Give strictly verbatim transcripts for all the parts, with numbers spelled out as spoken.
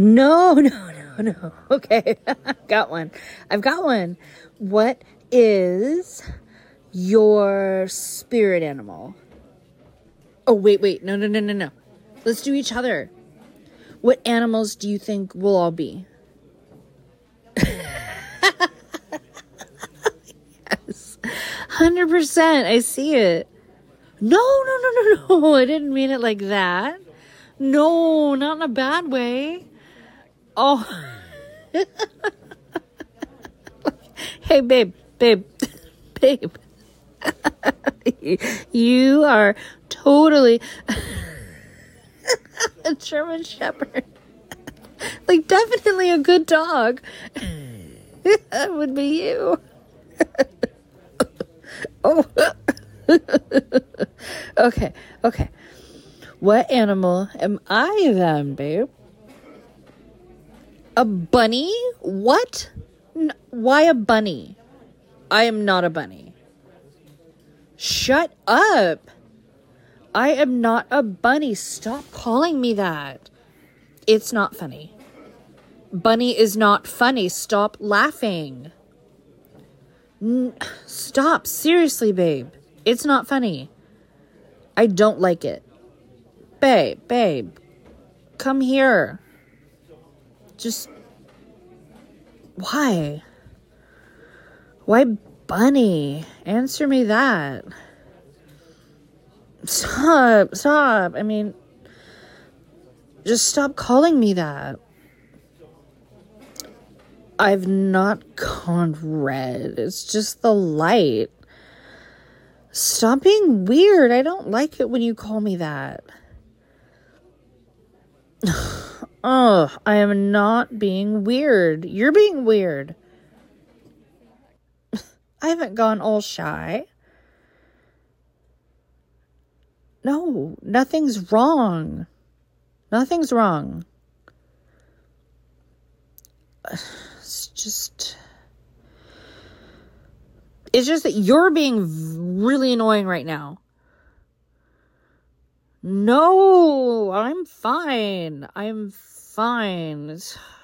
No, no, no, no. Okay, got one. I've got one. What is your spirit animal? Oh, wait, wait. No, no, no, no, no. Let's do each other. What animals do you think we'll all be? Yes. one hundred percent. I see it. No, no, no, no, no. I didn't mean it like that. No, not in a bad way. Oh. Hey, babe, babe, babe. You are totally a German Shepherd. Like, definitely a good dog. That would be you. Oh. Okay, okay. What animal am I then, babe? A bunny? What? N- why a bunny? I am not a bunny. Shut up. I am not a bunny. Stop calling me that. It's not funny. Bunny is not funny. Stop laughing. N- Stop. Seriously, babe. It's not funny. I don't like it. Babe, babe. Come here. Just... Why? Why bunny? Answer me that. Stop. Stop. I mean... Just stop calling me that. I've not gone red. It's just the light. Stop being weird. I don't like it when you call me that. Oh, I am not being weird. You're being weird. I haven't gone all shy. No, nothing's wrong. Nothing's wrong. It's just... It's just that you're being really annoying right now. No, I'm fine. I'm fine.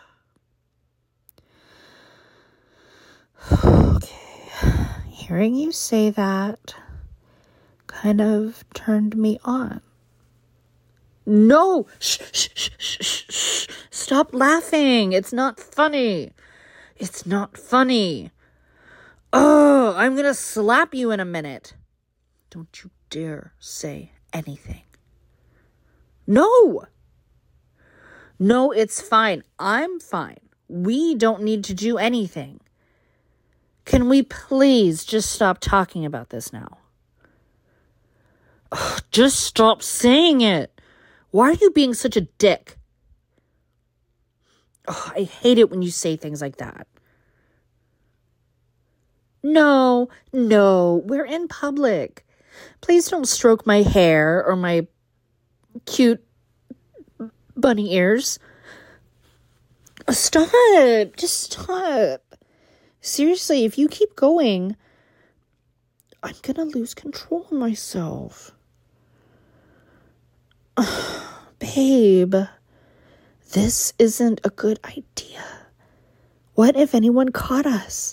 Okay. Hearing you say that kind of turned me on. No! Shh, shh, shh, shh, shh, shh. Stop laughing. It's not funny. It's not funny. Oh, I'm gonna slap you in a minute. Don't you dare say anything. No. No, it's fine. I'm fine. We don't need to do anything. Can we please just stop talking about this now? Ugh, just stop saying it. Why are you being such a dick? Ugh, I hate it when you say things like that. No, no, we're in public. Please don't stroke my hair or my cute bunny ears. Stop. Just stop. Seriously, if you keep going, I'm gonna lose control of myself. Babe, this isn't a good idea. What if anyone caught us?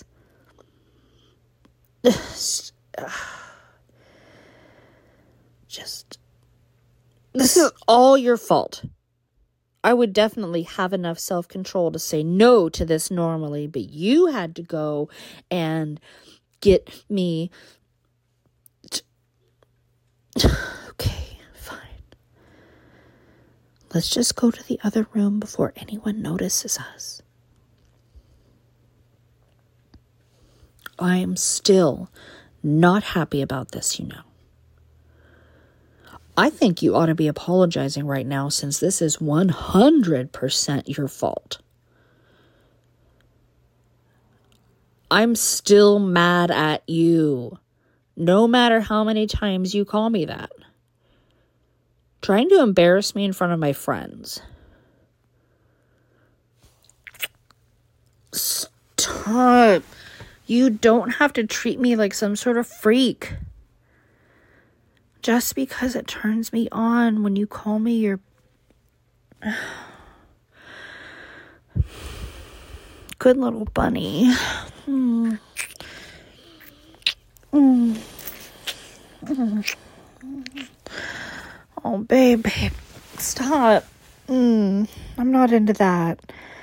Just, this is all your fault. I would definitely have enough self-control to say no to this normally, but you had to go and get me. T- okay, fine. Let's just go to the other room before anyone notices us. I am still not happy about this, you know. I think you ought to be apologizing right now since this is one hundred percent your fault. I'm still mad at you, no matter how many times you call me that. Trying to embarrass me in front of my friends. Stop. You don't have to treat me like some sort of freak. Just because it turns me on when you call me your... good little bunny. Mm. Mm. Mm. Oh, babe, babe, stop. Mm. I'm not into that.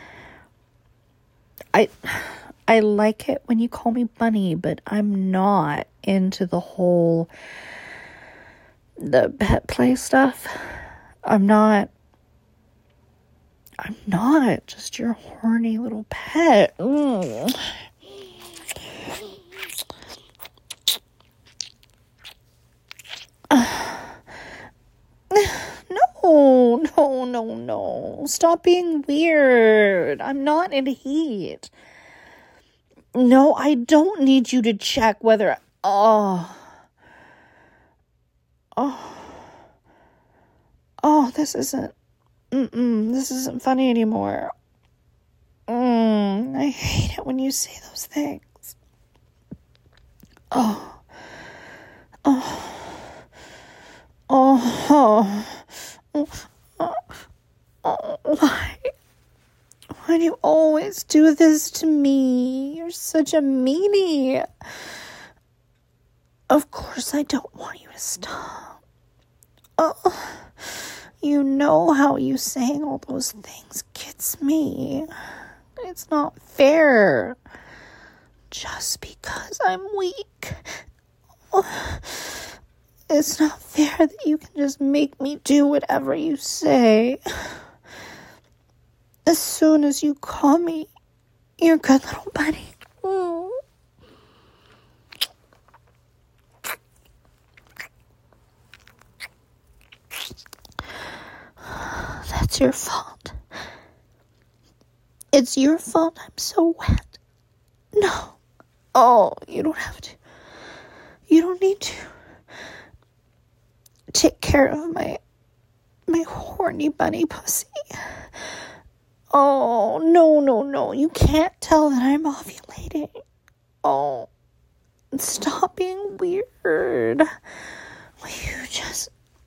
I I like it when you call me bunny, but I'm not into the whole the pet play stuff. I'm not I'm not just your horny little pet. Mm. No, no, no, no. Stop being weird. I'm not in heat. No, I don't need you to check whether... Oh. Oh. Oh, this isn't... Mm-mm, this isn't funny anymore. Mm, I hate it when you say those things. Oh. Oh. Oh. Oh. Oh. Oh. Why? Why do you always do this to me? You're such a meanie. Of course I don't want you to stop. Oh. You know how you saying all those things gets me. It's not fair. Just because I'm weak. Oh, it's not fair that you can just make me do whatever you say. As soon as you call me your good little bunny. Mm. That's your fault. It's your fault I'm so wet. No. Oh, you don't have to. You don't need to take care of my my horny bunny pussy. Oh, no, no, no. You can't tell that I'm ovulating. Oh, stop being weird. Will you just...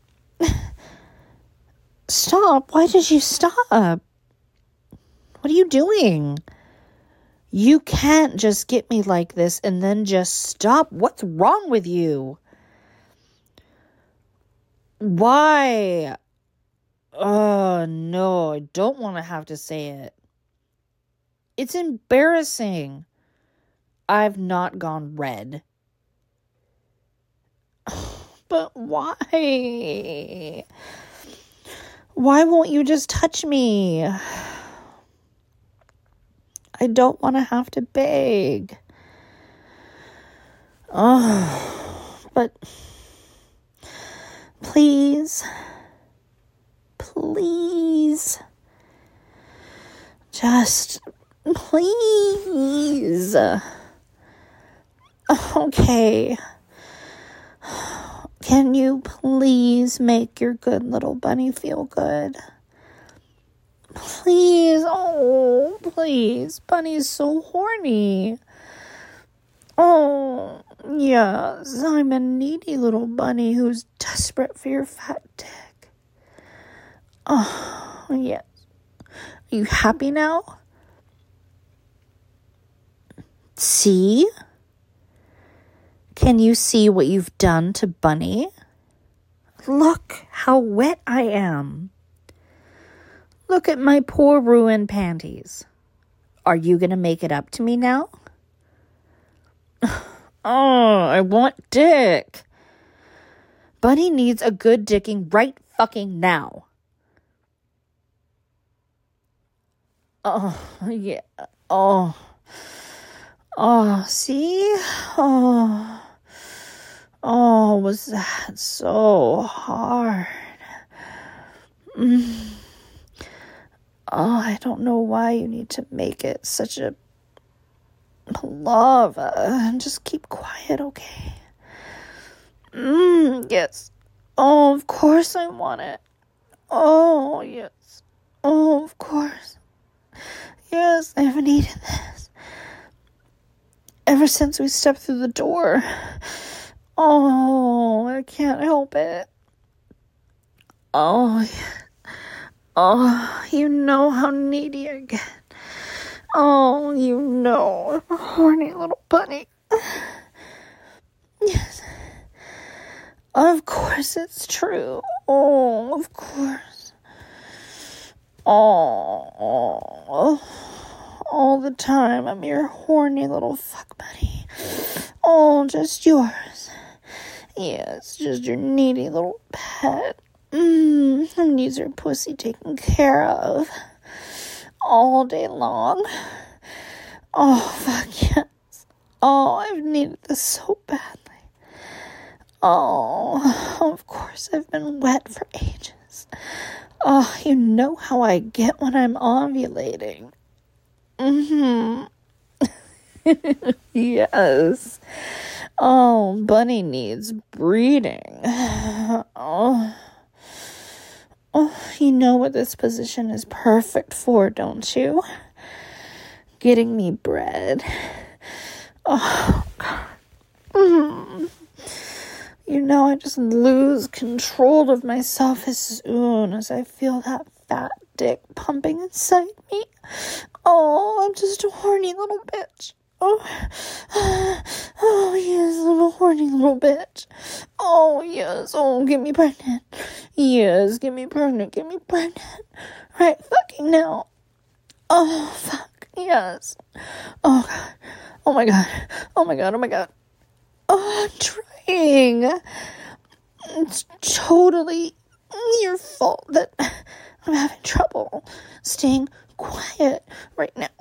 Stop. Why did you stop? What are you doing? You can't just get me like this and then just stop. What's wrong with you? Why? Oh, no, I don't want to have to say it. It's embarrassing. I've not gone red. But why? Why won't you just touch me? I don't want to have to beg. Oh, but please, please, just please. Okay. Can you please make your good little bunny feel good? Please, oh, please. Bunny's so horny. Oh, yes, I'm a needy little bunny who's desperate for your fat dick. Oh, yes. Are you happy now? See? Can you see what you've done to Bunny? Look how wet I am. Look at my poor ruined panties. Are you going to make it up to me now? Oh, I want dick. Bunny needs a good dicking right fucking now. Oh, yeah. Oh. Oh, see? Oh. Oh, was that so hard? Mm. Oh, I don't know why you need to make it such a love. Uh, just keep quiet, okay? Mm, yes. Oh, of course I want it. Oh, yes. Oh, of course. Yes, I've needed this. Ever since we stepped through the door. Oh, I can't help it. Oh, yeah. Oh, you know how needy I get. Oh, you know, horny little bunny. Yes. Of course it's true. Oh, of course. Oh, all the time I'm your horny little fuck buddy. Oh, just yours. Yes, just your needy little pet. Mmm, who needs her pussy taken care of all day long. Oh, fuck yes. Oh, I've needed this so badly. Oh, of course I've been wet for ages. Oh, you know how I get when I'm ovulating. Mm-hmm. Yes. Oh, bunny needs breeding. Oh. Oh, you know what this position is perfect for, don't you? Getting me bread. Oh, God. Mm. You know, I just lose control of myself as soon as I feel that fat dick pumping inside me. Oh, I'm just a horny little bitch. Oh, oh yes, I'm a horny little bitch. Oh, yes, oh, get me pregnant. Yes, get me pregnant, get me pregnant. Right fucking now. Oh, fuck, yes. Oh, God. Oh, my God. Oh, my God, oh, my God. Oh, I'm trying. It's totally your fault that I'm having trouble staying quiet right now.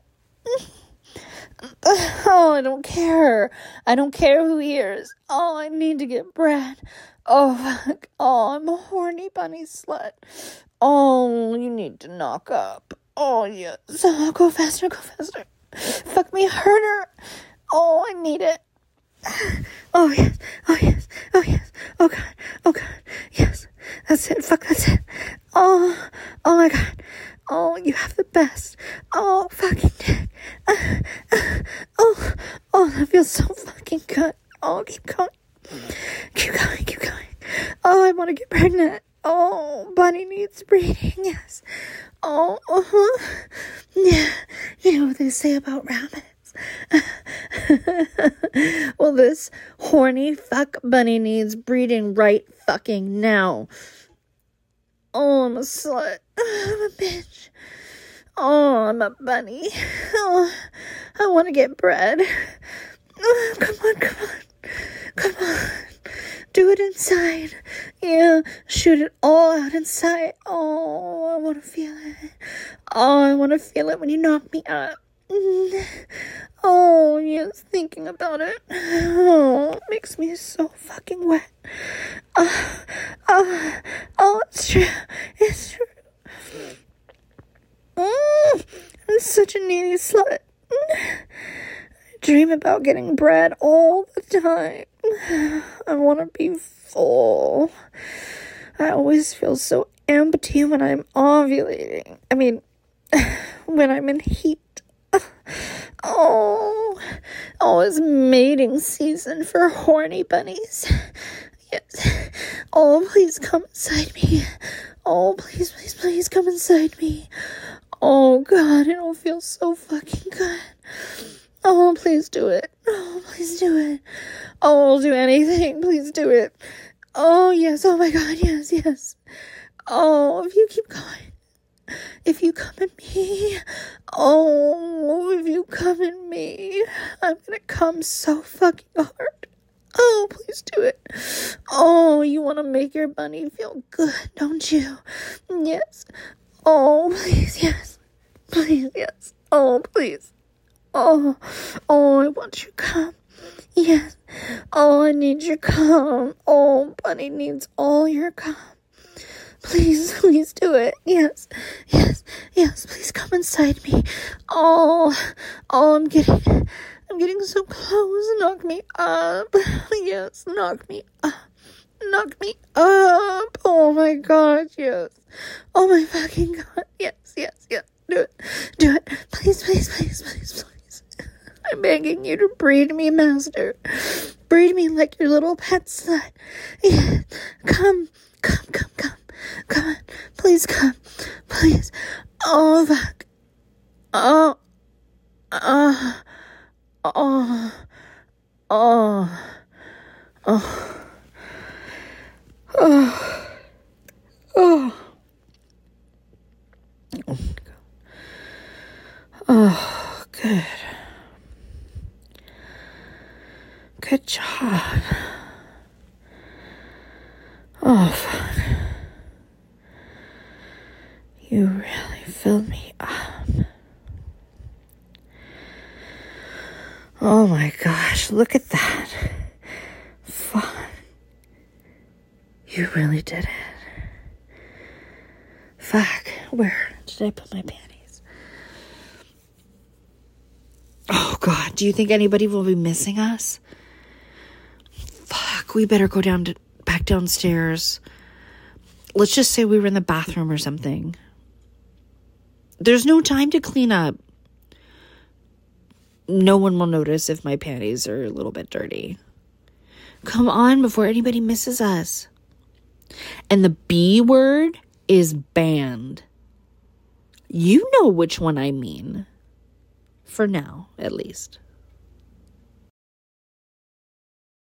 Oh, I don't care. I don't care who hears. Oh, I need to get bread. Oh, fuck. Oh, I'm a horny bunny slut. Oh, you need to knock up. Oh, yes. Oh, go faster, go faster. Fuck me harder. Oh, I need it. Oh, yes. Oh, yes. Oh, yes. Oh, God. Oh, God. Yes. That's it. Fuck, that's it. Oh, oh, my God. Oh, you have the best. Oh, fucking dick. Uh, uh, oh, oh, that feels so fucking good. Oh, keep going. Keep going, keep going. Oh, I want to get pregnant. Oh, bunny needs breeding, yes. Oh, uh-huh. Yeah, you know what they say about rabbits. Well, this horny fuck bunny needs breeding right fucking now. Oh, I'm a slut. I'm a bitch. Oh, I'm a bunny. Oh, I want to get bread. Oh, come on, come on. Come on. Do it inside. Yeah, shoot it all out inside. Oh, I want to feel it. Oh, I want to feel it when you knock me up. Oh, yes, thinking about it. Oh, it makes me so fucking wet. Oh, oh, oh, it's true. It's true. Mm, I'm such a needy slut. I dream about getting bread all the time. I want to be full. I always feel so empty when I'm ovulating. I mean, when I'm in heat. Oh, oh, it's mating season for horny bunnies. Yes. Oh, please come inside me. Oh, please, please, please come inside me. Oh, God, it'll feel so fucking good. Oh, please do it. Oh, please do it. Oh, I'll do anything. Please do it. Oh, yes. Oh, my God. Yes, yes. Oh, if you keep going. If you come at me. Oh, if you come at me. I'm gonna come so fucking hard. Oh, please do it. Oh, you want to make your bunny feel good, don't you? Yes. Oh, please, yes. Please, yes. Oh, please. Oh, oh, I want your cum. Yes. Oh, I need your cum. Oh, bunny needs all your cum. Please, please do it. Yes, yes, yes. Please come inside me. Oh, oh, I'm getting, I'm getting so close. Knock me up. Yes, knock me up. Knock me up. Oh my God, yes. Oh my fucking God. Yes, yes, yes. Do it. Do it. Please, please, please, please, please. I'm begging you to breed me, master. Breed me like your little pet slut. Yeah. Come, come, come, come. Come on. Please come. Please. Oh, fuck. Oh. Oh, my God. Oh, good. Good job. Oh, fuck. You really filled me up. Oh my gosh, look at that. Fuck. You really did it. Fuck. Where did I put my panties? Oh God, do you think anybody will be missing us? Fuck, we better go down to back downstairs. Let's just say we were in the bathroom or something. There's no time to clean up. No one will notice if my panties are a little bit dirty. Come on before anybody misses us. And the B word is banned. You know which one I mean. For now, at least.